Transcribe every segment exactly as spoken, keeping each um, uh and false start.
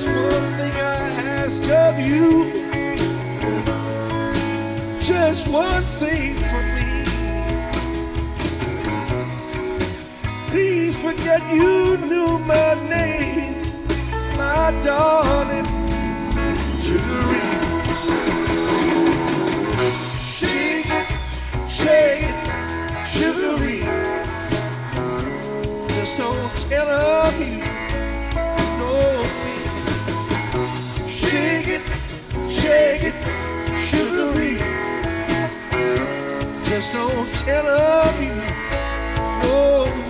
Just one thing I ask of you, just one thing for me. Please forget you knew my name, my darling Sugaree. Shake it, shake it, Sugaree. Just don't tell her you know me. Shake it, shake it, Sugaree. Just don't tell her you know me.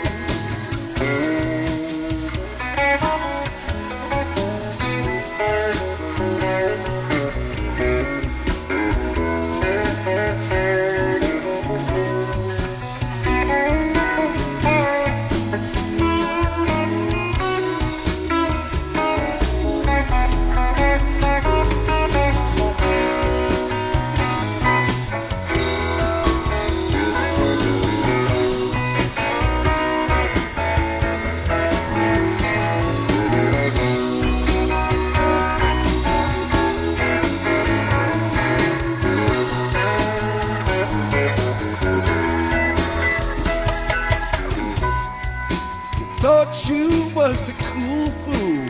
Thought you was the cool fool,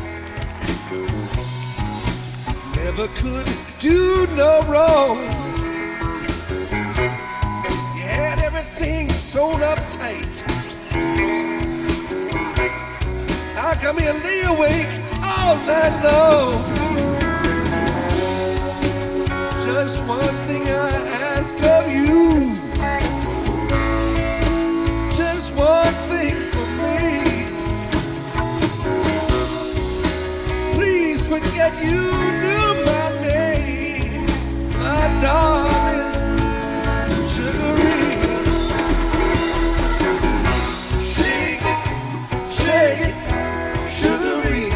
never could do no wrong. You had everything sewn up tight. How come you lay awake all night long? Just one thing I ask of you, just one thing for me. Please forget you knew my name, my darling Sugaree. Shake it, shake it, Sugaree.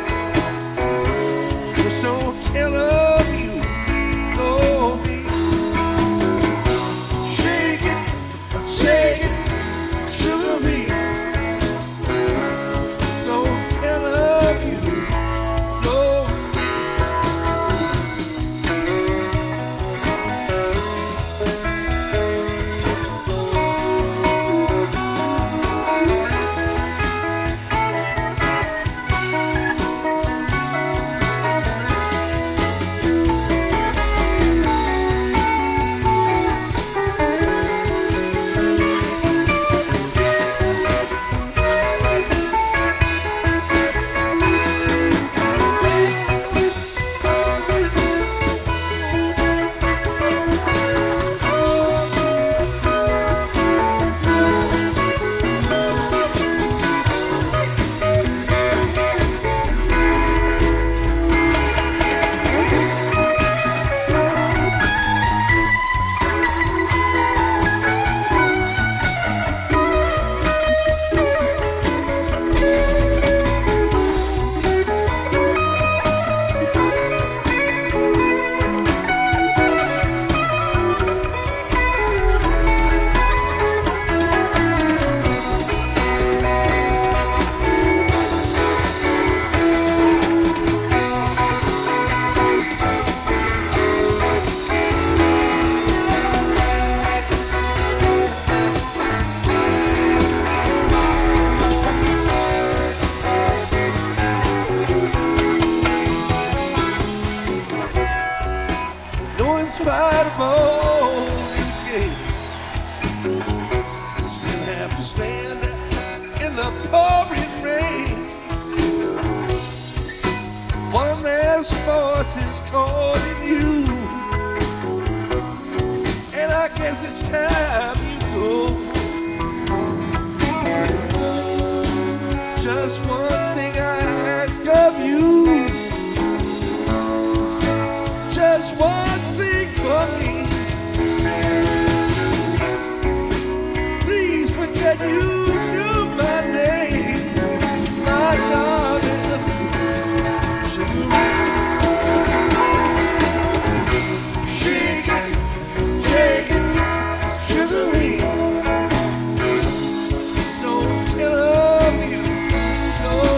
Just don't tell her you know me. Shake it, shake it, Sugaree. Don't tell her you know me. In spite of all you gave, you still have to stand in the pouring rain. One last voice is calling you, and I guess it's time you go. Just one thing I ask of you, just one thing for me. Please forget you knew my name, my darling Sugaree. Shake it, shake it, Sugaree. Don't tell her you know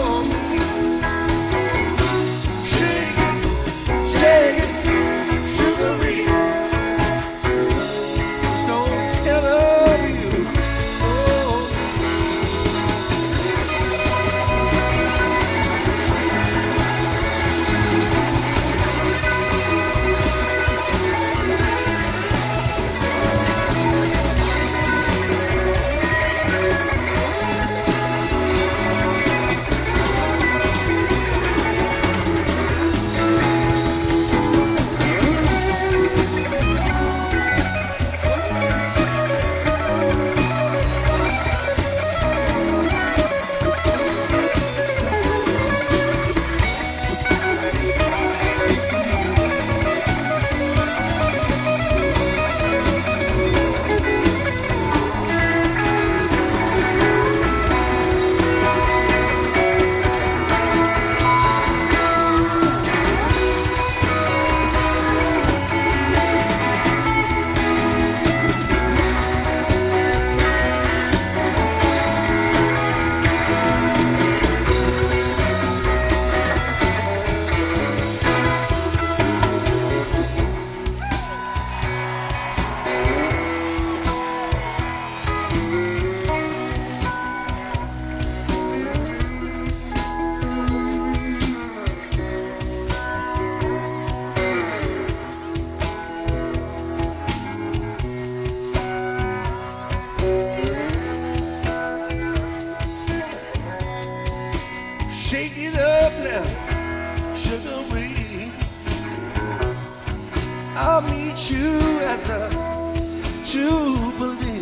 you at the Jubilee.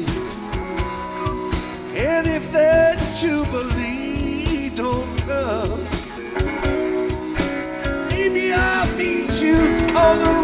And if that Jubilee don't come, maybe I'll meet you on the